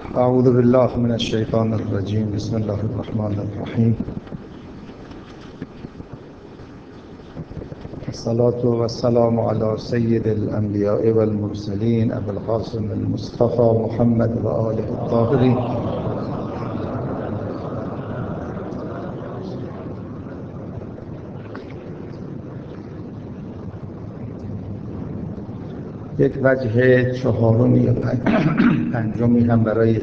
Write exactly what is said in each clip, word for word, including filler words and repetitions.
اعوذ بالله من الشیطان الرجیم. بسم الله الرحمن الرحیم. الصلاة والسلام على سید الانبیاء والمرسلین ابی القاسم المصطفى محمد و آله الطاهرین. یک وجه چهارمی یا پنجمی هم برای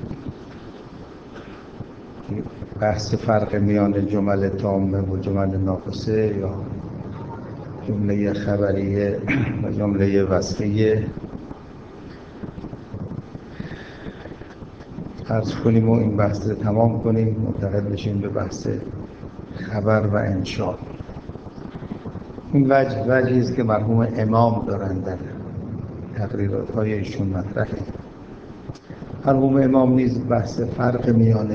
بحث فرق میان جمل تامه و جمل ناقصه یا جمله خبریه و جمله وصفیه عرض کنیم و این بحث رو تمام کنیم، منتقل بشیم به بحث خبر و انشاء. این وجه وجهی است که مرحوم امام دارند در تقریرات های ایشون مطرحه. مرحوم امام نیز بحث فرق میان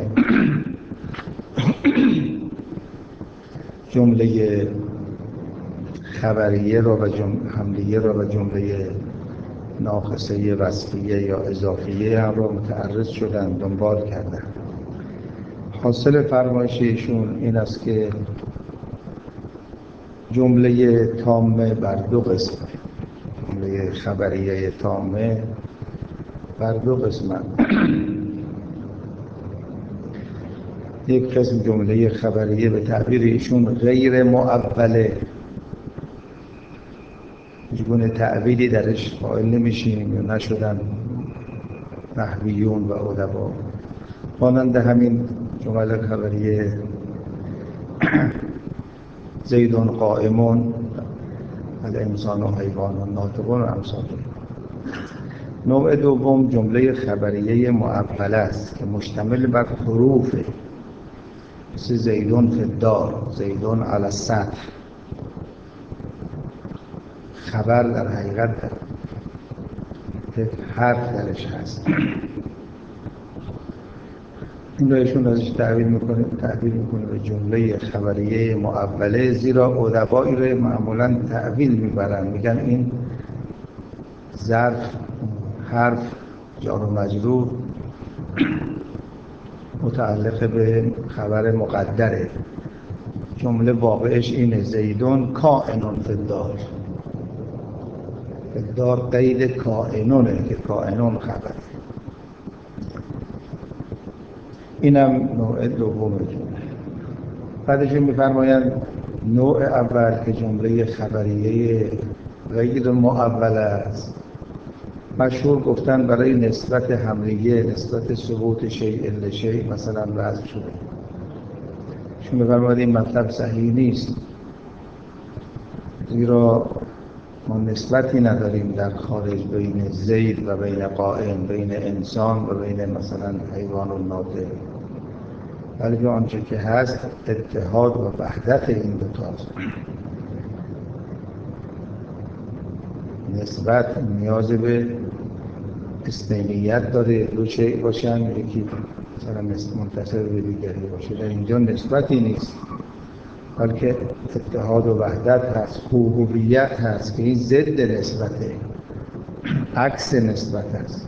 جمله خبریه را و جمله حملیه را و جمله ناقصه وصفیه یا اضافیه هم را متعرض شدن، دنبال کردن. حاصل فرمایش ایشون این است که جمله تامه بر دو قسمه. جمله خبریه تامه بر دو قسمه. یک قسم جمله خبریه به تعبیر ایشون غیر معوله، هیچگونه تعبیری درش قائل نمیشیم یا نشدن نحویون و ادبا. مانند همین جمله خبریه زیدون قائمون الانسان و حیوان و ناطقون و امثال. نوع دوم جمله خبریه معوله است که مشتمل بر حروفه، مثل زیدون فی الدار، زیدون علی السطح. خبر در حقیقت یک حرف درش هست. این را ایشون ازش تعبیر میکنه تعبیر میکنه به جمله خبریه معوله، زیرا ادبایی رو معمولا تعبیر میبرن، میگن این ظرف حرف جار و مجرور متعلق به خبر مقدره. جمله واقعش اینه زیدون کائنون فی الدار. فی الدار قید کائنونه که کائنون خبر. اینم نوع دوم جمله. بعدش میفرمایند نوع اول که جمله خبریه غیر معوله است، مشهور گفتن برای نسبت حملیه، نسبت ثبوت شیء لشیء مثلا وضع شده. چون می‌فرمایند این مطلب صحیح نیست، زیرا ما نسبتی نداریم در خارج بین زید و بین قائم، بین انسان و بین مثلا حیوان و ناطق، بلکه آنچه که هست اتحاد و وحدت این دو تاست. نسبت نیاز به اثنینیت داره، دو شیء باشن، یکی مثلا منتصب به دیگری باشه. در اینجا نسبتی نیست، بلکه اتحاد و وحدت هست، هویت هست که این ضد نسبته، عکس نسبت هست.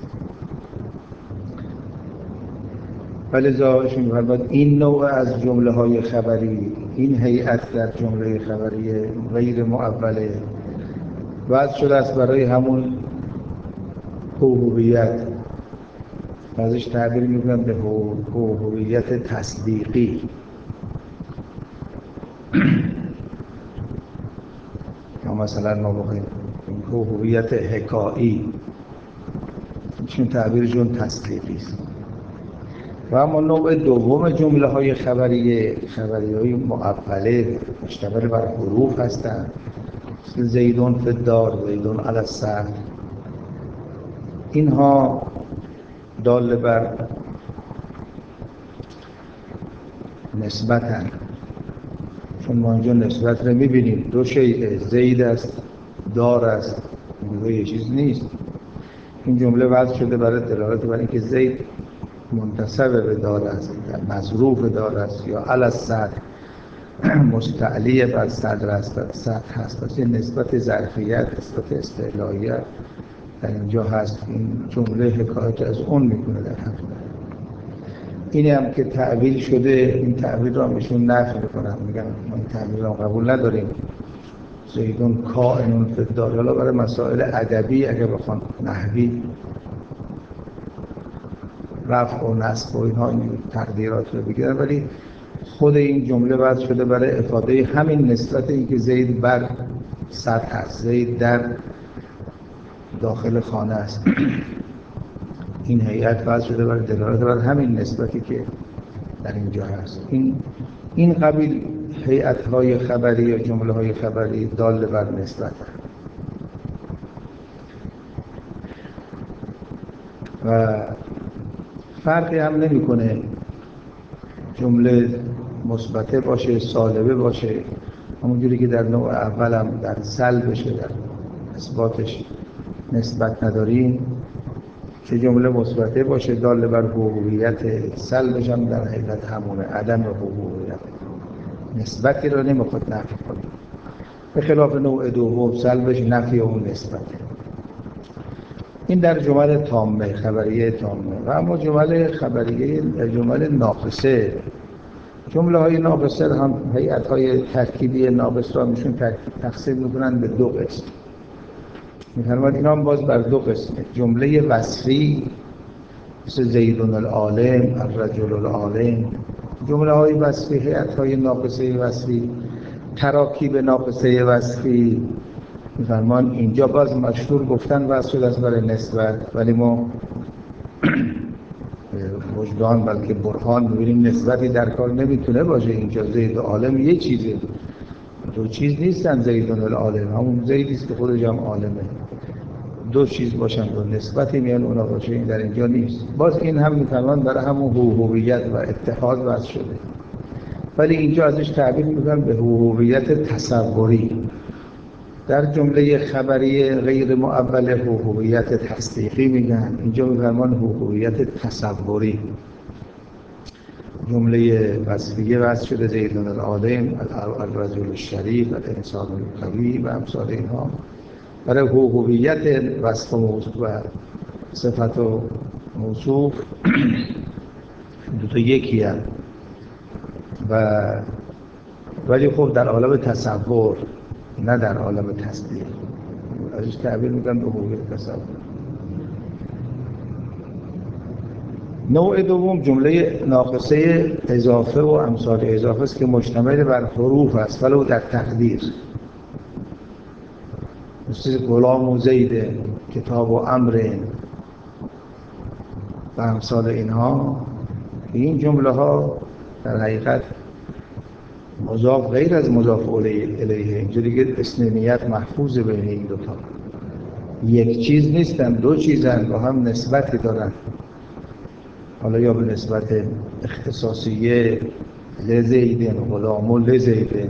ولذا شما این نوع از جمله های خبری، این هیئت در جمله خبری غیر معوله وضع شده است برای همون هویت. ازش تعبیر میکنم به هویت تصدیقی. یا مثلا ما بخوایم هویت حکایی، چون تعبیرشون تصدیقی است. و اما نوع دوم جمله های خبریه، خبری های معوله مشتمل بر حروف هستند، مثل زیدون فی الدار، زیدون علی السطح. اینها دال بر نسبتن، چون ما اینجا نسبت رو میبینیم، دو شیء، زید است، دار است، این یه چیز نیست. این جمله وضع شده برای دلالت بر اینکه زید منتسب به دار است، مظروف دار است، یا علی السطح مستعلی بر صدر است، سطح هست. پس این نسبت ظرفیت، نسبت استعلاییت در اینجا هست. این جمله حکایت از اون میکنه در حقیقت. اینی هم که تعبیر شده، این تعبیر را میشون نفی میکنن، میگن ما این تعبیر را قبول نداریم، زیدون کائنون فی الدار. حالا برای مسائل ادبی اگه بخوان نحوی رفع و نصب و اینها این تقدیرات رو بگیرن، ولی خود این جمله وضع شده برای افاده همین نسبت این که زید بر سطح است، زید در داخل خانه است. این هیئت وضع شده برای دلالت بر همین نسبتی که در اینجا هست. این این قبیل هیئت‌های خبری یا جمله‌های خبری دال بر نسبت و فرقی هم نمی‌کنه جمله مثبته باشه سالبه باشه، همونجوری که در نوع اول هم در سلبش در اثباتش نسبت نداریم، چه جمله مثبته باشه دال بر حقوقیت، سلبش هم در حقیقت همونه، عدم حقوقیت، نسبتی رو نمیخواد نفی کنه. به خلاف نوع دوم سلبش نفی اون نسبته. این در جمل تامه، خبریه تامه. و اما جمل خبریه، جمل ناقصه، جمله های ناقصه هم هیئت های ترکیبی ناقص را میشون تقسیم میکنن به دو قسم. میفرماد اینا هم باز بر دو قسمه. جمله وصفی مثل زیدون العالم، الرجل العالم، جمله های وصفی، هیئت های ناقصه وصفی، تراکیب ناقصه وصفی. میفرمان اینجا باز مشهور گفتن وصف شده از برای نسبت، ولی ما وجدان بلکه برهان می‌بینیم نسبتی در کار نمیتونه باشه. اینجا زید عالم یه چیزه، دو چیز نیستن. زیدون العالم همون زیدی است که خودش هم عالمه، دو چیز باشن و نسبتی میان اونا باشه، این در اینجا نیست. باز این هم میتوان برای همون هویت و اتحاد وضع شده، ولی اینجا ازش تعبیر میکنن به هویت تصوری. در جمله خبری غیر معول هویت تصدیقی میگن، اینجا میفرمان هویت تصوری. جمله وصفیه وصف شده زیدون العالم، الرجل الشریف، الانسان القوی و امثال اینها. برای هویت وصف و موصوف و صفت و موصوف دو تا یکی هست و ولی خب در عالم تصور نه در عالم تصدیق. ازش تعبیر میکنم به هویت تصور. نوع دوم جمله ناقصه اضافه و امثال اضافه است که مشتمل بر حروف است ولو در تقدیر، مثل غلام و زید، کتاب و امر و امثال اینها. این جمله ها در حقیقت مضاف غیر از مضاف الیه، اینجوری که اسنینیت محفوظ بین این دوتا، یک چیز نیستن، دو چیزن، با هم نسبتی دارن، حالا یا به نسبت اختصاصیه لزیدن، غلام و لزیدن،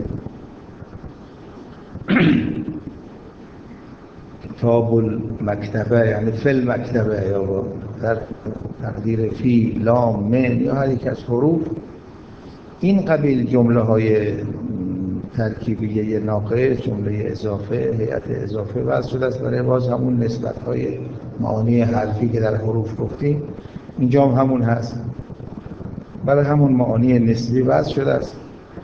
کتاب المکتبه یعنی فی المکتبه، یا در تقدیر فی، لام، من یا هر یک از حروف. این قبیل جمله های ترکیبیه ناقص، جمله اضافه، هیئت اضافه وضع شده است برای باز همون نسبت های معانی حرفی که در حروف گفتیم. اینجا هم همون هست، برای همون معانی نسبی وضع شده است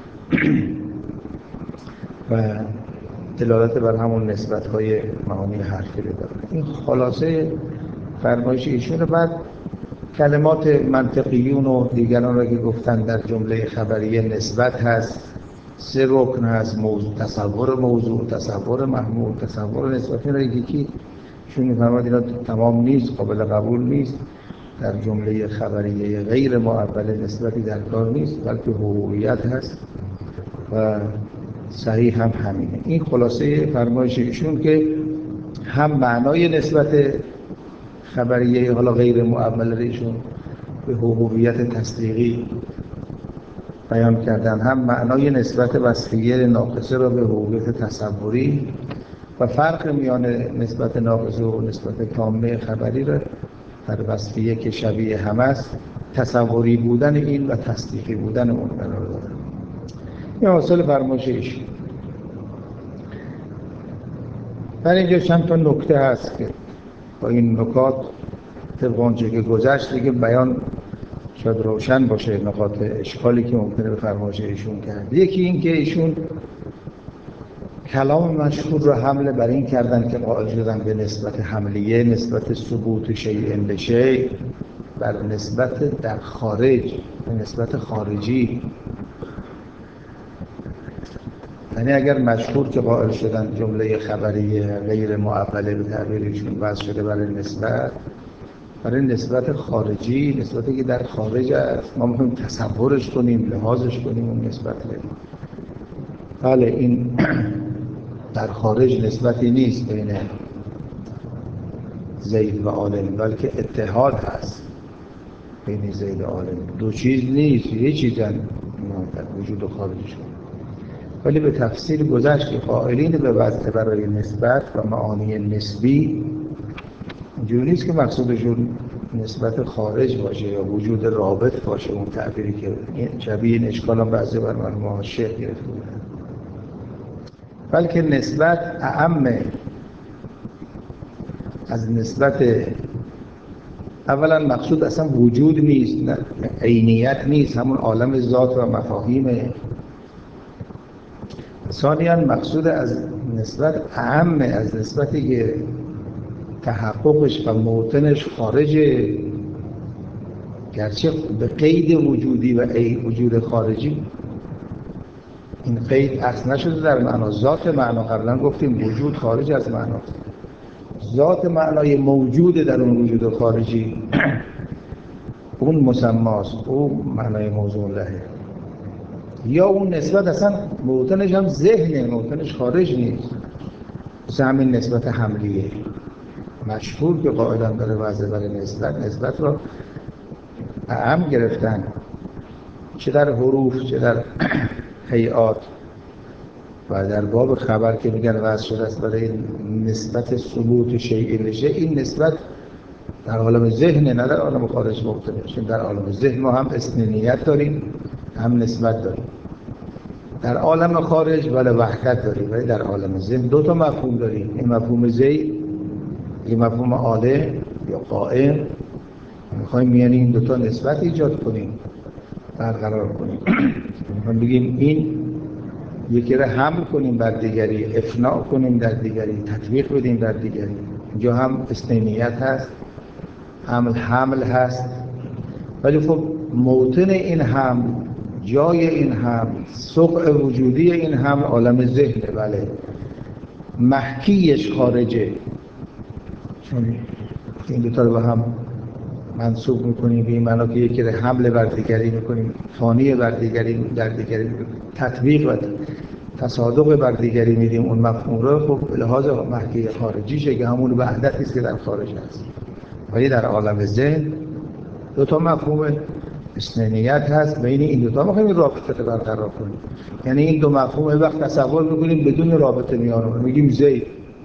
و دلالت بر همون نسبت های معانی حرفی داره. این خلاصه فرمایش ایشونه. بعد کلمات منطقیون و دیگران را که گفتن در جمله خبریه نسبت هست، سه رکن هست، موضوع، تصور موضوع، تصور محمول، تصور نسبتی را یکی شون می‌فرماد اینا تمام نیست، قابل قبول نیست. در جمله خبریه غیر معول نسبتی در کار نیست، بلکه هویت هست و صحیح هم همینه. این خلاصه فرمایش ایشون که هم معنای نسبت خبریه حالا غیر معول ایشون به هویت تصدیقی بیان کردن، هم معنای نسبت وصفیه ناقصه را به هویت تصوری و فرق میان نسبت ناقصه و نسبت تامه خبری را در وصفیه که شبیه هم است، تصوری بودن این و تصدیقی بودن اون قرار دادن. این حاصل فرمایشش. در اینجا چند تا نکته هست که با این نکات طبق آنچه که گذشت دیگه بیان شاید روشن باشه نقاط اشکالی که ممکنه به فرمایش ایشون کرد. یکی این که ایشون کلام مشهور رو حمله بر این کردن که قائل شدن به نسبت حملیه، نسبت ثبوت شیء به شیء، بر نسبت در خارج، به نسبت خارجی. یعنی اگر مشهور که قائل شدن جمله خبریه غیر معوله به تعبیرشون وضع شده برای نسبت، برای نسبت خارجی، نسبتی که در خارج است، ما میخوایم تصورش کنیم، لحاظش کنیم اون نسبت بدیم. بله این در خارج نسبتی نیست بین زید و عالم، بلکه اتحاد هست بین زید و عالم. دو چیز نیست، یه چیزن در وجود و خارجشون. ولی به تفصیل گذشت که قائلین به وضع برای نسبت و معانی نسبی اینجوری نیست که مقصودشون نسبت خارج باشه یا وجود رابط باشه، اون تعبیری که شبیه این اشکال هم بعضی بر مرحوم شیخ گرفته بودن، بلکه نسبت اعم از نسبت. اولا مقصود اصلا وجود نیست، عینیت نیست، همون عالم ذات و مفاهیمه. ثانیاً مقصود از نسبت اعم از نسبتی که تحققش و موطنش خارجه، گرچه به قید وجودی و ای وجود خارجی این قید اصل نشده در معنا ذات معنا. قبلا گفتیم وجود خارج از معناست، ذات معنای موجود در اون وجود خارجی اون مسماست، اون معنای موضوع لهه. یا اون نسبت اصلا موطنش هم ذهنه، موطنش خارج نیست. مثل همین نسبت حملیه مشهور که قائلان داره وضع برای نسبت، نسبت رو اعم گرفتن، چه در حروف چه در هیئات و در باب خبر که میگن وضع شده است برای نسبت ثبوت شیء به شیء. این نسبت در عالم ذهن نه در عالم خارج مختلف. چون در عالم ذهن ما هم اثنینیت داریم هم نسبت داریم، در عالم خارج ولی وحدت داریم، ولی در عالم ذهن دو تا مفهوم داریم. این مفهوم زید، این مفهوم عالم یا قائم. میخوایم میانی این دو تا نسبت ایجاد کنیم، برقرار کنیم. میخوایم بگیم این یکی را حمل کنیم بر دیگری، افناء کنیم در دیگری، تطبیق بدیم در دیگری. اینجا هم اثنینیت هست، حمل حمل هست، ولی خب موطن این حمل، جای این حمل، سقع وجودی این حمل عالم ذهنه. بله محکیش خارجه، چون این دوتا رو با هم منسوب میکنیم به این معنا که یکی رو حمل بر دیگری میکنیم، فانی بر دیگری در دیگری، تطبیق و تصادق بر دیگری میدیم اون مفهوم رو. خب به لحاظ محکی خارجیشه که همون وحدتی است که در خارج هست. ولی در عالم ذهن دو تا مفهوم اثنینیت هست، بین این دو تا میخوایم رابطه رو برقرار کنیم. یعنی این دو مفهوم وقت تصور میکنیم بدون رابطه میانه، میگیم زید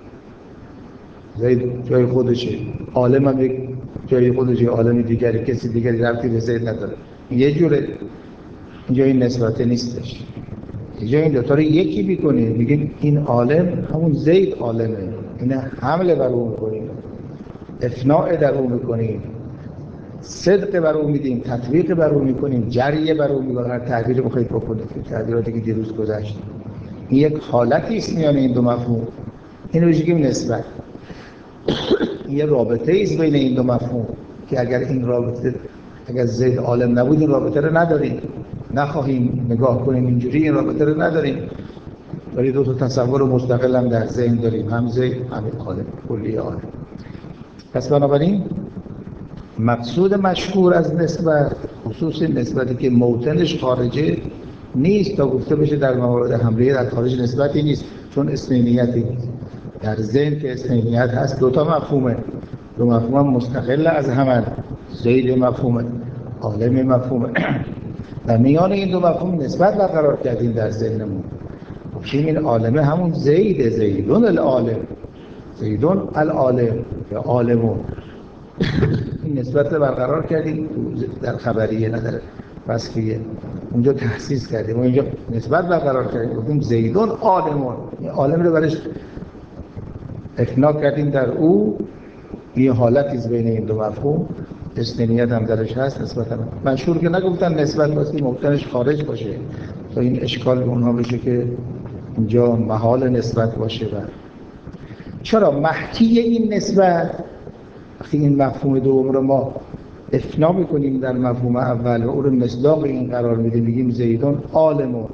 زید جای خودشه، عالم هم یک جای خودشه، عالم دیگری، کسی دیگری ربطی به زید نداره. یه جوره اینجا این نسبت نیستش. اینجا این دوتا رو یکی میکنیم، میگیم این عالم همون زید عالمه، این حمله بر اون میکنیم، افناء در اون میکنیم، صدق بر اون میدیم، تطبیق بر اون میکنیم، جریه بر اون میکنیم. هر تعبیر بخواید بکنید، تعبیراتی که دیروز گذشت، این یک حالتی است میان این دو مفهوم. اینو بگیم نسبت. یه رابطه ایست بین این دو مفهوم که اگر این رابطه، اگر زید عالم نبود این رابطه رو نداریم، نخواهیم نگاه کنیم اینجوری این رابطه رو نداریم. ولی دو تا تصور مستقل هم در ذهن داریم، هم زید هم عالم، کلی عالم. پس بنابراین مقصود مشهور از نسبت، خصوص نسبتی که موطنش خارجه نیست تا گفته بشه در موارد حمله در خارج نسبتی نیست، چون اثنینیتی نیست. در ذهن که اثنینیت هست دو تا مفهومه، دو مفهوم مستقل از هم، زید مفهومه، عالم مفهومه. در میان این دو مفهوم نسبت برقرار کردیم در ذهنمون. گفتیم این عالمه همون زید، زیدون العالم، زیدون العالم یا عالمون. این نسبت رو برقرار کردیم در خبریه، نه در وصفیه. اونجا تحسیس کردیم و اینجا نسبت برقرار کردیم، گفتیم زیدون عالمون. این عالم رو برش افنا کردیم در او این حالتی است بین این دو مفهوم، اثنینیت هم درش هست نسبتا مشهور که نگفتن نسبت واسه ممکنش خارج باشه تا این اشکال به اونها بشه که اینجا محال نسبت باشه. و چرا محکی این نسبت وقتی این مفهوم دوم رو ما افنا میکنیم در مفهوم اول و اون رو مصداق این قرار میدیم، میگیم زیدون عالمون،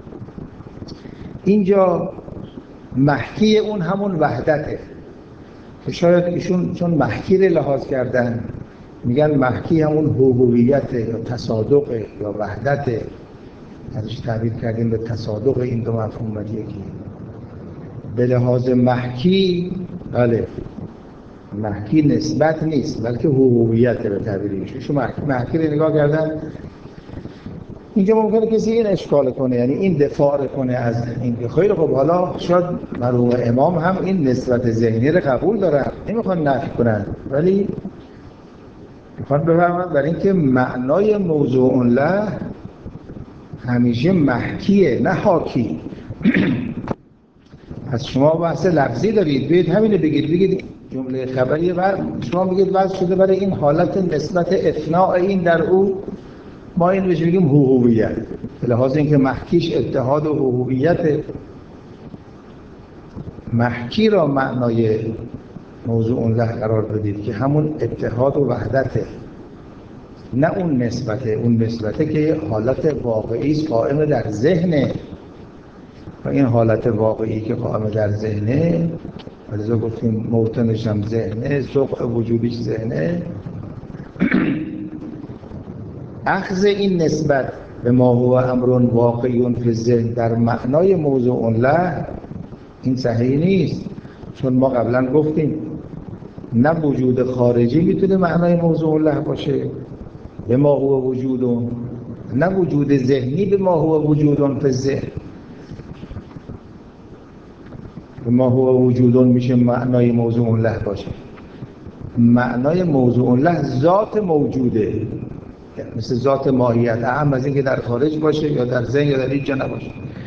اینجا محکی اون همون وحدته. شاید ایشون چون محکی رو لحاظ کردن میگن محکی همون هویت یا تصادق یا وحدت، ازش تعبیر کردیم به تصادق این دو مفهوم یکی. به لحاظ محکی بله محکی نسبت نیست بلکه هویت به تعبیر ایشون. محکی رو نگاه کردن اینجا ممکنه کسی این اشکال کنه، یعنی این دفاع کنه از این که خیلی خب حالا شاید مرحوم امام هم این نسبت ذهنی رو قبول دارن، نمیخوان نفی کنن، ولی میخوان بفرمایند برای اینکه معنای موضوع له همیشه محکیه نه حاکی. از شما بحث لفظی دارید، بیاید همینو بگید، بگید جمله خبریه و شما بگید وضع شده برای این حالت نسبت افناء این در او ما این بهش بگیم هویت، به لحاظ اینکه محکیش اتحاد و هویت. محکی را معنای موضوع له قرار بدید که همون اتحاد و وحدته، نه اون نسبته. اون نسبته که حالت واقعی است قائم در ذهنه و این حالت واقعی که قائم در ذهنه، ولذا گفتیم موطنش هم ذهنه، سوق وجودیش ذهنه. اخذ این نسبت به ما هو امر واقعی فی الذهن در معنای موضوع له این صحیح نیست، چون ما قبلا گفتیم نه وجود خارجی میتونه معنای موضوع له باشه به ما هو وجود، نه وجود ذهنی به ما هو وجود فی الذهن. به ما هو وجود میشه معنای موضوع له باشه. معنای موضوع له ذات موجوده، مثل ذات ماهیت، اهم از این که در خارج باشه یا در ذهن یا در هیچ جا نباشه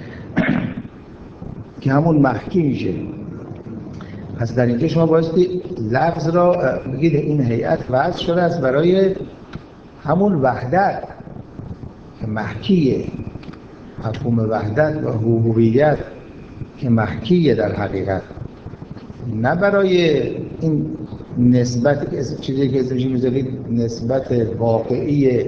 که همون محکی میشه. پس در اینجا شما بایستی لفظ را بگید این هیئت وضع شده است برای همون وحدت که محکیه، مفهوم وحدت و هویت که محکیه در حقیقت، نه برای این نسبت چیزی که اسمش میذارید نسبت واقعی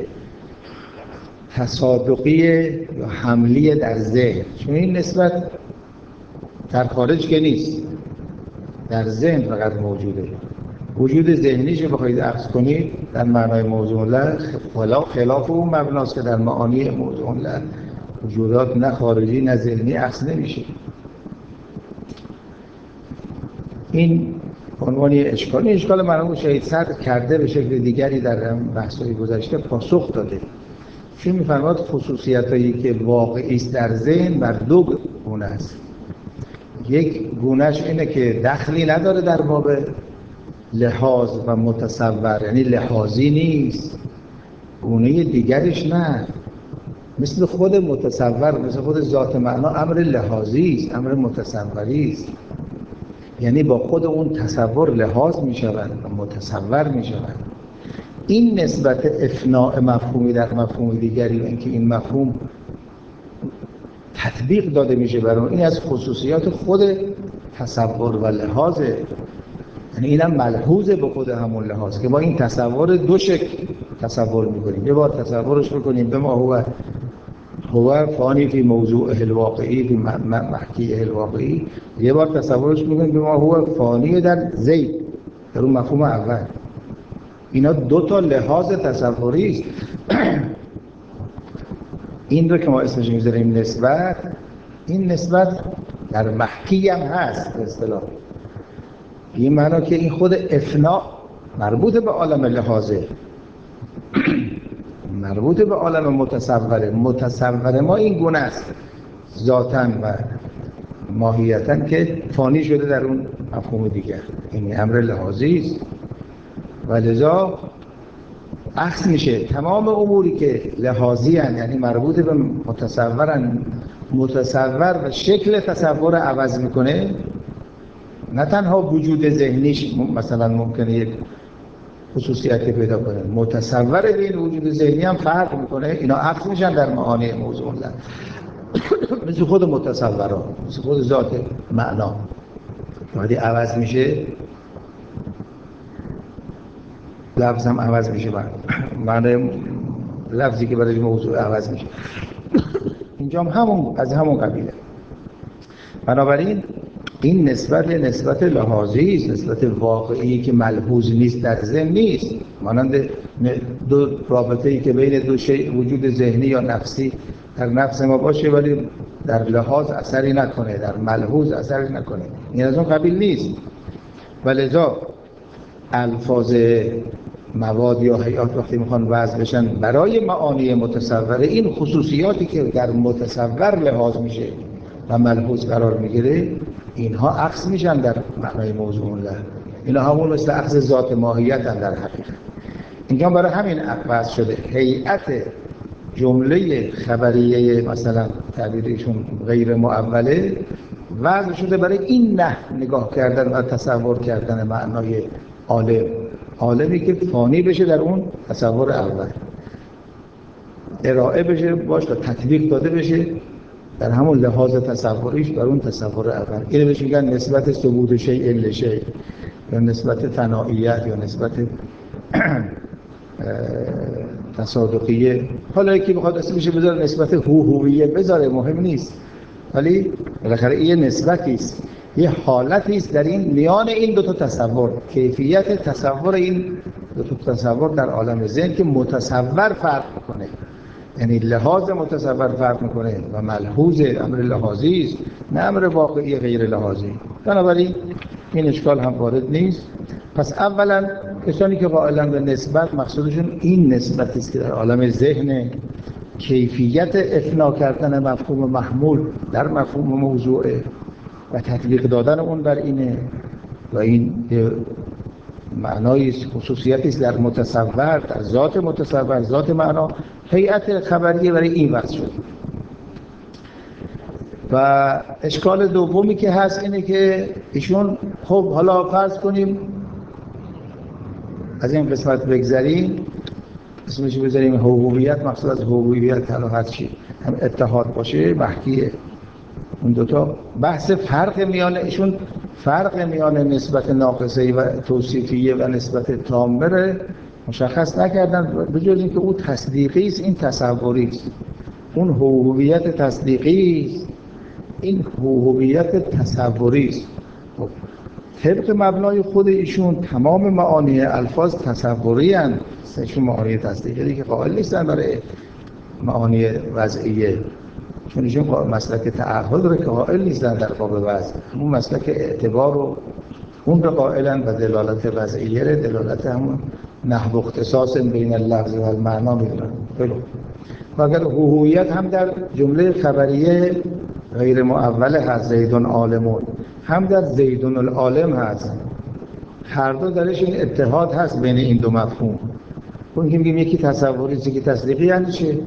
تصادقی یا حملی در ذهن، چون این نسبت در خارج که نیست، در ذهن فقط موجوده. وجود ذهنیش رو بخواید اخذ کنید در معنای موضوع له خلاف اون مبناست که در معانی موضوع له وجودات نه خارجی نه ذهنی اخذ نمیشه. این عنوانی اشکال، این اشکال مرحوم شهید صدر کرده به شکل دیگری در بحث‌های گذشته پاسخ داده. چون می‌فرماد خصوصیتایی که واقعی است در ذهن بر دو گونه است. یک گونهش اینه که دخلی نداره در باب لحاظ و متصور، یعنی لحاظی نیست. گونه دیگرش نه، مثل خود متصور، مثل خود ذات معنا امر لحاظی است، امر متصوری است، یعنی با خود اون تصور لحاظ می شود و متصور می شود. این نسبت افناء مفهومی در مفهوم دیگری و اینکه این مفهوم تطبیق داده میشه برای اون، این از خصوصیات خود تصور و لحاظه. یعنی اینم ملحوظه به خود همون لحاظ که ما این تصور دو شکل تصور میکنیم. یه بار تصورش بکنیم به ما هو هو فانی فی موضوع الواقعی فی محکی الواقعی، یه بار تصورش میکنیم به ما هو فانی در زید، در اون مفهوم اول. اینا دو تا لحاظ تصوری است. این رو که ما اسمش میذاریم نسبت، این نسبت در محکی هم هست به اصطلاح، این معنی که این خود افناء مربوط به عالم لحاظه، مربوط به عالم متصوره. متصور ما این گونه است ذاتاً و ماهیتاً که فانی شده در اون مفهوم دیگر، یعنی امر لحاظی است و لذا اخذ میشه تمام اموری که لحاظی هن، یعنی مربوط به متصورن، متصور و شکل تصور عوض میکنه نه تنها وجود ذهنیش مثلا ممکنه یک خصوصیتی پیدا کنه، متصور به این وجود ذهنی هم فرق میکنه. اینا عکس میشن در معانی موضوع الله، مثل خود متصورات، مثل خود ذات معنا وقتی عوض میشه لفظ هم عوض میشه، معنی لفظی که برای موضوع عوض میشه. اینجا هم همون از همون قبیله. بنابراین این نسبت نسبت لحاظی است، نسبت واقعی که ملحوظ نیست، در ذهن نیست، مانند دو رابطه ای که بین دو شیء وجود ذهنی یا نفسی در نفس ما باشه ولی در لحاظ اثری نکنه، در ملحوظ اثری نکنه، این از اون قبیل نیست. ولذا الفاظ مواد یا هیئات وقتی میخوان وضع بشن برای معانی متصوره، این خصوصیاتی که در متصور لحاظ میشه و ملحوظ قرار میگیره، اینها عکس میشن در معنای موضوع الله. اینا همون مثل عکس ذات ماهیت هم در حقیقت. اینجا برای همین وضع شده هیئت جمله خبریه، مثلا تعبیرشون غیر معوله، وضع شده برای این نه نگاه کردن و تصور کردن معنای عالم، عالمی که فانی بشه در اون تصور اول، ارائه بشه باش و تطبیق داده بشه در همون لحاظ تصوریش بر اون تصور اول. اینو بهش میگن نسبت ثبوت شیء لشیء یا نسبت ثنائیت یا نسبت تصادقیه. حالا یکی بخواد اسمش بذاره نسبت هوهویه بذاره، مهم نیست، ولی بالاخره این نسبتی است، یه حالتی است در این میان این دو تا تصور، کیفیت تصور این دو تا تصور در عالم ذهن که متصور فرق میکنه، یعنی لحاظ متصور فرق میکنه و ملحوظ امر لحاظی است نه امر واقعی غیر لحاظی. بنابراین این اشکال هم وارد نیست. پس اولا کسانی که قائلن به نسبت، مقصودشون این نسبت است که در عالم ذهن کیفیت افنا کردن مفهوم محمول در مفهوم موضوعه و تطبیق دادن اون بر اینه و این معنایی است، خصوصیتی است در متصور، در ذات متصور، ذات معنا. هیئت خبریه برای این وضع شد. و اشکال دومی که هست اینه که ایشون خب حالا فرض کنیم از این قسمت بگذریم، اسمش بذاریم هویت، مقصود از هویت حالا هر چی هم اتحاد باشه محکیه. اون دوتا بحث فرق میان ایشون، فرق میان نسبت ناقصه و توصیفیه و نسبت تامه مشخص نکردن، به جز اینکه اون تصدیقی است این تصوری است. اون هویت تصدیقی است، این هویت تصوری است. خب طبق مبنای خود ایشون تمام معانی الفاظ تصوری اند، ایشون معانی تصدیقی که قائل نیستن برای معانی وضعیه، چون ایشون مسلک تعهد رو که قائل نیستن در باب وضع، اون مسلک اعتبار رو اون رو قائلن و دلالت وضعیه رو دلالت همون نحو اختصاص بین اللفظ و المعنا میدونن. و اگر هویت هم در جمله خبریه غیر معوله هست، زیدون عالمون، هم در زیدون العالم هست، هر دو درش این اتحاد هست بین این دو مفهوم. اون که میگیم یکی تصوری است یکی تصدیقی، یعنی چه؟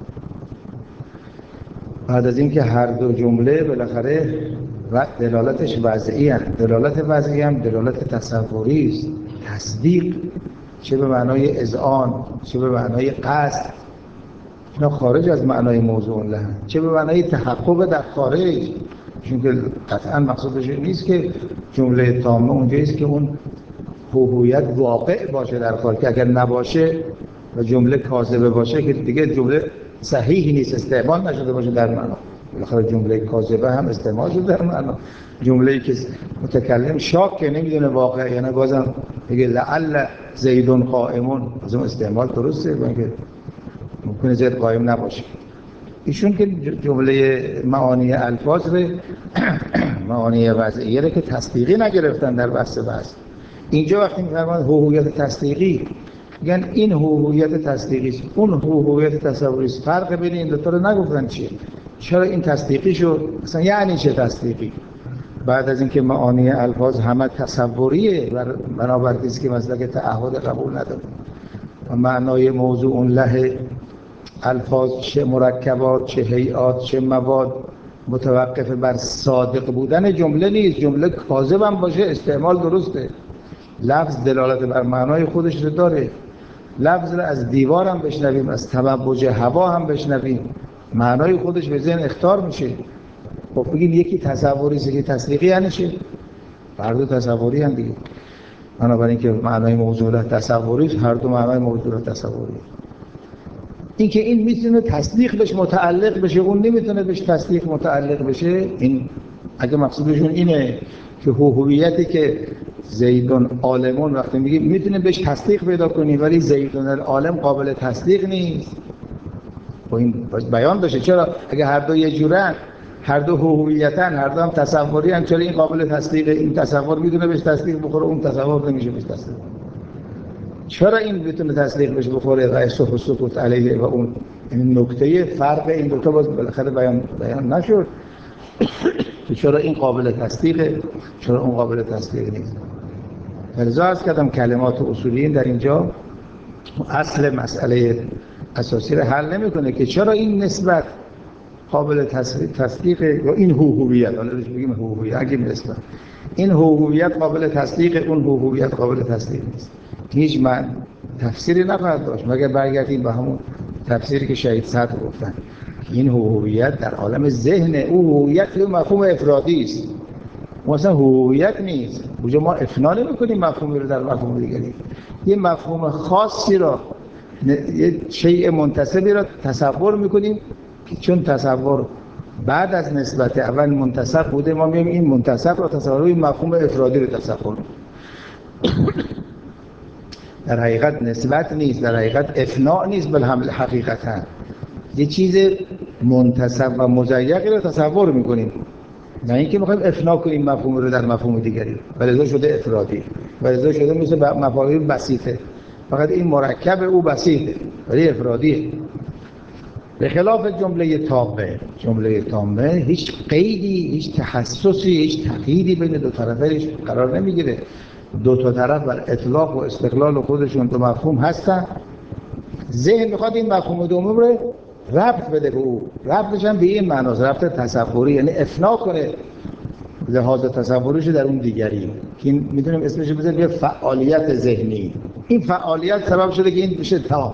بعد از اینکه هر دو جمله بالاخره و دلالتش وضعی هست، دلالت وضعی هم دلالت تصوری است. تصدیق چه به معنای اذعان، چه به معنای قصد، اینا خارج از معنای موضوع الله، چه به معنای تحقق در خارج، چون که قطعا مقصودش نیست که جمله تامه اونجاییست که اون هویت واقع باشه در خارج، که اگر نباشه و جمله کاذبه باشه که دیگه جمله صحیحی نیست، استعمال نشده باشه در معنا. بالاخره جمله کاذبه هم استعمال شده در معنا. جمله‌ای که متکلم شاک که نمیدونه واقع یعنی بازم میگه لعل زیدون قائمون، از اون استعمال درسته، با اینکه ممکنه زید قائم نباشه. ایشون که جمله معانی الفاظ رو معانی وضعیه رو که تصدیقی نگرفتن در بحث بحث. اینجا وقتی می‌فرمایند هویت تصدیقی، میگن این هویت تصدیقی است، اون هویت تصوری است. فرق بین این دو تا رو نگفتن چیه؟ چرا این تصدیقی شد؟ اصلا یعنی چه تصدیقی؟ بعد از اینکه معانی الفاظ همه تصوریه و بنابراین است که مسلک تعهد قبول نداره و معنای موضوع له الفاظ چه مرکبات چه هیئات چه مواد متوقف بر صادق بودن جمله نیست. جمله کاذب هم باشه استعمال درسته. لفظ دلالت بر معنای خودش رو داره. لفظ رو از دیوار هم بشنویم، از تموج هوا هم بشنویم، معنای خودش به ذهن اخطار میشه. خب بگیم یکی تصوری است، یکی تصدیقی نشه. هر دو تصوری هم دیگه. بنابراین که معنای موضوع تصوری است، هر دو معنای موضوع تصوری. این که این میتونه تصدیق بشه، متعلق بشه، اون نمیتونه بشه تصدیق متعلق بشه، این اگه مقصودشون اینه که هویتی که زیدون عالمون وقتی میگیم میتونه بهش تصدیق پیدا کنی ولی زیدون العالم قابل تصدیق نیست، و این بیان بشه. چرا اگه هر دو یه جورن، هر دو هویتن، هر دو هم تصوری ان، چرا این قابل تصدیق؟ این تصور میتونه بهش تصدیق بخوره، اون تصور نمیشه بهش تصدیق. چرا این بتونه تصدیق بشه بخوره و صحبت و سکوت علیه و اون؟ این نکته فرق این دو تا باز بالاخره بیان بیان نشد که چرا این قابل تصدیقه، چرا اون قابل تصدیق نیست. لذا عرض کردم کلمات اصولیین در اینجا اصل مسئله اساسی رو حل نمیکنه که چرا این نسبت قابل تصدیق یا این هویت، حالا بگیم هویت، اگه نسبت این هویت قابل تصدیق، اون هویت قابل تصدیق نیست، هیچ من تفسیری نخواهد داشت مگر برگردیم به همون تفسیری که شهید صدر گفتن. این هویت در عالم ذهن، او هویت یه مفهوم افرادی است، مثلا هویت نیست. اونجا ما افنا نمی‌کنیم مفهومی رو در مفهوم دیگری، یه مفهوم خاصی را، یه شیء منتسبی را تصور می‌کنیم چون تصور بعد از نسبت اول منتسب بوده، ما میگیم این منتسب را تصور، این مفهوم افرادی رو تصور. در حقیقت نسبت نیست، در حقیقت افناء نیست، بل هم حقیقتا یه چیز منتسب و مضیقی رو تصور می‌کنیم، نه اینکه می‌خوایم افنا کنیم مفهوم رو در مفهوم دیگری، ولذا شده افرادی، ولذا شده مثل مفاهیم بسیطه، فقط این مرکب او بسیطه ولی افرادیه. به خلاف جمله تامه، جمله تامه هیچ قیدی، هیچ تخصصی، هیچ تقییدی بین دو طرفش قرار نمیگیره. دو تا طرف بر اطلاق و استقلال خودشون دو مفهوم هستن، ذهن میخواد این مفهوم دوم رو ربط بده به او، ربطش هم به این معناست، ربط تصوری، یعنی افنا کنه لحاظ تصوریش در اون دیگری که این میتونیم اسمش رو بذاریم یه فعالیت ذهنی. این فعالیت سبب شده که این بشه تام.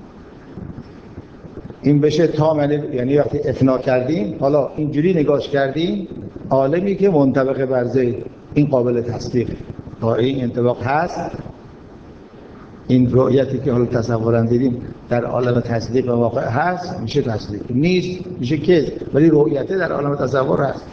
این بشه تام یعنی وقتی افنا کردیم، حالا اینجوری نگاش کردیم، عالمی که منطبق بر ذهن، این قابل تصدیق، تا این انطباق هست، این رؤیتی که حالا تصورن دیدیم در عالم تصدیق و واقع هست، میشه تصدیق، نیست میشه کذب، ولی رؤیته در عالم تصور هست،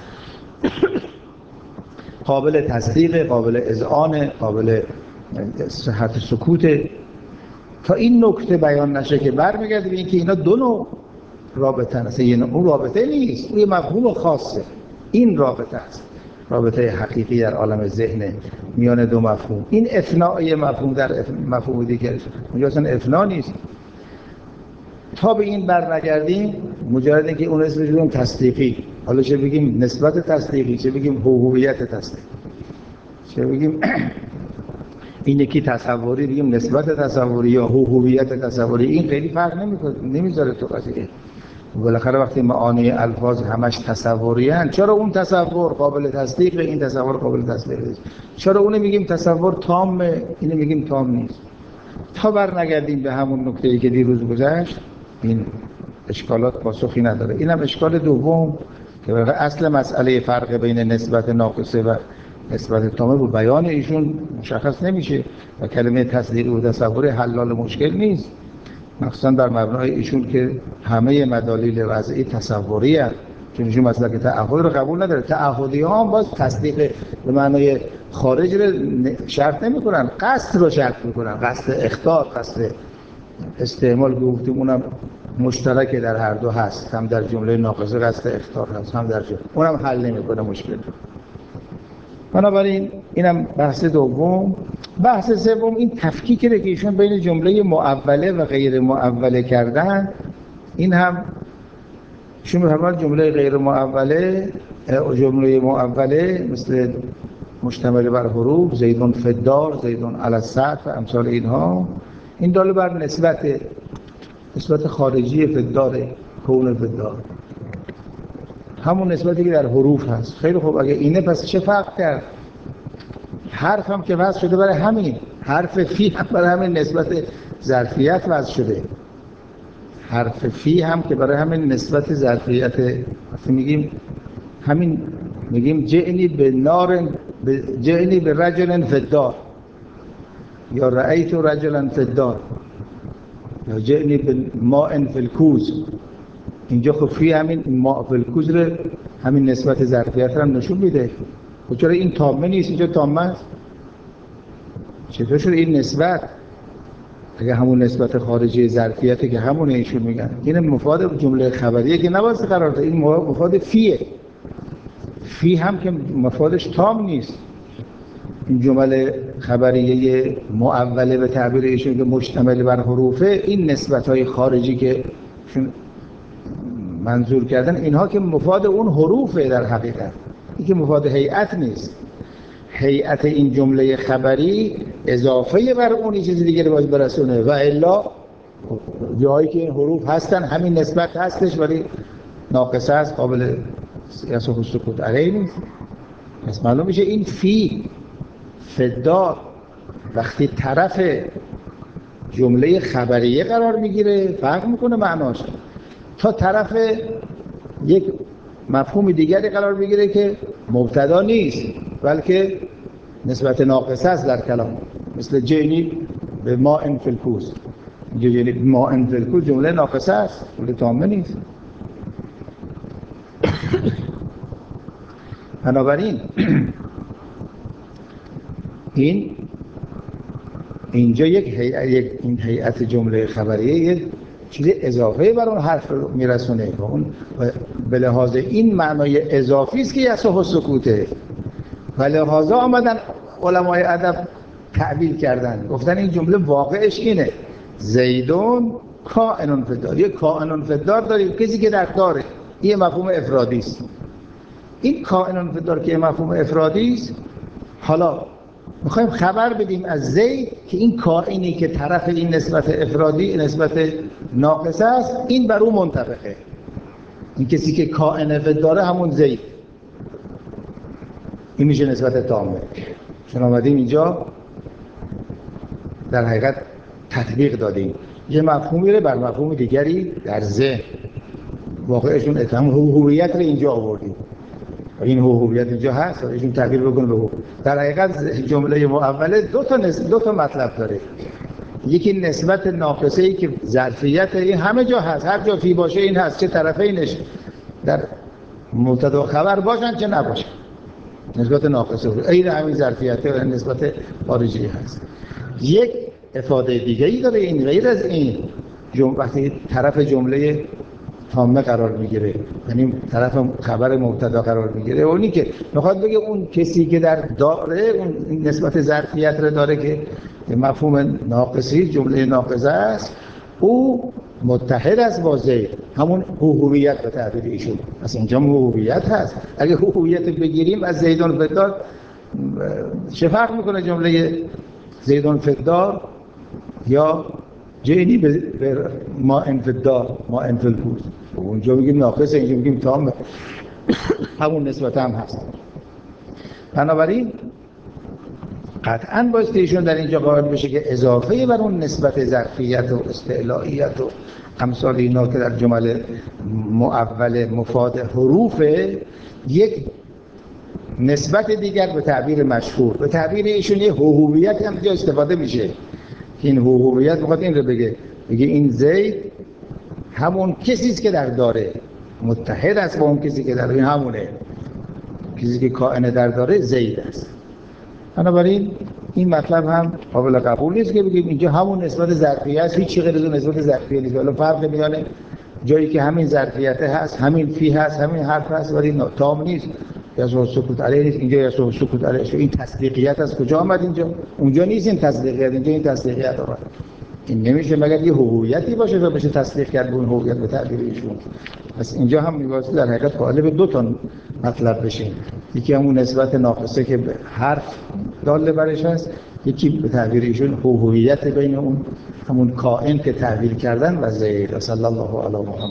قابل تصدیق، قابل اذعان، قابل صحت سکوت. تا این نکته بیان نشه که برمیگرده به اینکه اینا دو نوع رابطه هست، این اون رابطه نیست، اون مفهوم خاصه، این رابطه است، رابطه حقیقی در عالم ذهن میان دو مفهوم. این افناء مفهوم در مفهوم دیگر، اونجا اصلا افنا نیست. تا به این بر نگردیم، مجرد اینکه اون اسمش رو تصدیقی، حالا چه بگیم نسبت تصدیقی، چه بگیم هویت تصدیقی، چه بگیم این یکی تصوری، بگیم نسبت تصوری یا هویت تصوری، این خیلی فرق نمیکنه، نمیذاره تو قضیه. بالاخره وقتی معانی الفاظ همش تصوری هستند، چرا اون تصور قابل تصدیق، این تصور قابل تصدیق نیست؟ چرا اون میگیم تصور تام، اینو میگیم تام نیست؟ تا بر نگردیم به همون نکته‌ای که دیروز گذشت، این اشکالات پاسخی نداره. اینم اشکال دوم که اصل مسئله فرق بین نسبت ناقصه و نسبت تامه با بیان ایشون مشخص نمیشه و کلمه تصدیق و تصور حلال مشکل نیست، مخصوصا در مبنای ایشون که همه مدالیل وضعی تصوری هست، چون ایشون مسئله که تعهد رو قبول نداره. تعهدی ها هم باز تصدیق به معنای خارج رو شرط نمی کنن، قصد رو شرط میکنن، قصد اخطار، قصد استعمال که گفتیم اونم مشترک در هر دو هست، هم در جمله ناقصه قصد اخطار هست، هم در جمله اونم حل نمیکنه مشکل رو. بنابراین اینم بحث دوم. بحث سوم این تفکیکی که ایشون بین جمله معوله و غیر معوله کردن، این هم ایشون می‌فرماید جمله غیر معوله، جمله معوله مثل مشتمل بر حروف، زیدون فی الدار، زیدون علی السقف و امثال اینها، این داله بر نسبت نسبت خارجی فی الدار، کون فی الدار. همون نسبتی که در حروف هست. خیلی خوب، اگه اینه پس چه فرق کرد؟ حرف هم که وضع شده برای همین، حرف فی هم برای همین نسبت ظرفیت وضع شده. حرف فی هم که برای همین نسبت ظرفیت میگیم، همین میگیم جئنی به نار، جئنی به رجل فی الدار، یا رأیت رجلا فی الدار، یا جئنی به ماء فی الکوز. اینجا خب فی همین ماء فی الکوز رو، همین نسبت ظرفیت رو نشون میده. خب چرا این تامه نیست، اینجا تامه است؟ چطور شد این نسبت؟ اگه همون نسبت خارجی ظرفیته که همونه ایشون میگن، این مفاد جمله خبریه که نباید قرار ده، این مفاد فیه. فی هم که مفادش تام نیست. این جمله خبریه معوله به تعبیر ایشون که مشتمل بر حروفه، این نسبت‌های خارجی که منظور کردن، اینها که مفاد اون حروفه در حقیقت، این که مفاد هیئت نیست. هیئت این جمله خبری اضافه بر اون چیز دیگه رو باید برسونه، و الا جایی که این حروف هستن همین نسبت هستش ولی ناقصه است، قابل قیاس و سکوت علیه نیست. پس معلوم میشه این فی فدار وقتی طرف جمله خبریه قرار میگیره فرق میکنه معناش، تا طرف یک مفهوم دیگری قرار میگیره که مبتدا نیست بلکه نسبت ناقصه است در کلام، مثل جئنی به ماء فی الکوز. جئنی به ماء فی الکوز جمله ناقصه است، جمله تامه نیست. بنابراین این اینجا یک هیئت، یک این هیئت جمله خبریه یک چیز اضافه بر اون حرف رو میرسونه و اون به لحاظ این معنای اضافی است که یصح السکوته. و لحاظا آمدن علمای ادب تعبیر کردن، گفتن این جمله واقعش اینه، زیدون کائن فی الدار. یک کائن فی الدار داریم، کسی که در داره، این مفهوم افرادی است. این کائن فی الدار که مفهوم افرادی است، حالا میخوایم خبر بدیم از زید که این کائنی که طرف این نسبت افرادی، نسبت ناقصه است، این بر اون منطبقه. این کسی که کائن فی الدار همون زید، این میشه نسبت تامه. چون آمدیم اینجا در حقیقت تطبیق دادیم یه مفهومی رو بر مفهوم دیگری در ذهن، واقعشون اتهام هویت رو اینجا آوردیم و این هویت اینجا هست و ایشون تغییر بکنه به هو. در حقیقت جمله معوله دو تا نس... دو تا مطلب داره. یکی نسبت ناقصه ای که ظرفیت این همه جا هست، هر جا فی باشه این هست، چه طرفینش در مبتدا خبر باشن چه نباشن، نسبت ناقصه این همین ظرفیت و نسبت خارجی هست. یک افاده دیگه ای داره این، غیر از این جم... وقتی طرف جمله تامه قرار میگیره، یعنی طرف خبر مبتدا قرار میگیره، اونی که میخواد بگه اون کسی که در داره اون نسبت ظرفیت رو داره که مفهوم ناقصی جمله ناقصه است، او متحد است با زید، همون هویت به تعبیر ایشون. پس اینجا هویت هست. اگه هویت بگیریم از زیدون فی الدار، چه فرق میکنه جمله زیدون فی الدار یا جئنی به ماء فی الدار، ماء فی الکوز؟ اونجا میگیم ناقصه، اینجا میگیم تام، همون نسبت هم هست. بنابراین قطعاً باید ایشون در اینجا قائل بشه که اضافه بر اون نسبت ظرفیت و استعلاییت و امثال اینا که در جمله معول مفاد حروف، یک نسبت دیگر به تعبیر مشهور، به تعبیر ایشون یه هویت هم اینجا استفاده میشه. این هویت میخواد این رو بگه، بگه این زید همون کسی است که در داره، متحد است با اون کسی که در، این همونه کسی که کائن در داره زید است. بنابراین این مطلب هم قابل قبول نیست که بگیم اینجا همون نسبت ظرفیه است، هیچ چیز غیر از نسبت ظرفیه نیست. ولی فرق میان جایی که همین ظرفیت هست، همین فی هست، همین حرف هست ولی تام نیست، یا سکوت علیه نیست، اینجا یا سکوت علیه. این تصدیقیت از کجا آمد اینجا؟ اونجا نیست این تصدیقیت، اینجا این تصدیقیت آمد. این نمیشه مگر یه هویتی باشه تا بشه تصدیق کرد به اون هویت به تعبیر ایشون. پس اینجا هم می‌باید در حقیقت قالب دو تا مطلب بشیم، یکی همون نسبت ناقصه که به حرف داله برش هست، یکی به تعبیر ایشون هویت بین اون همون کائن که تعبیر کردن و زید. صلی الله علیه و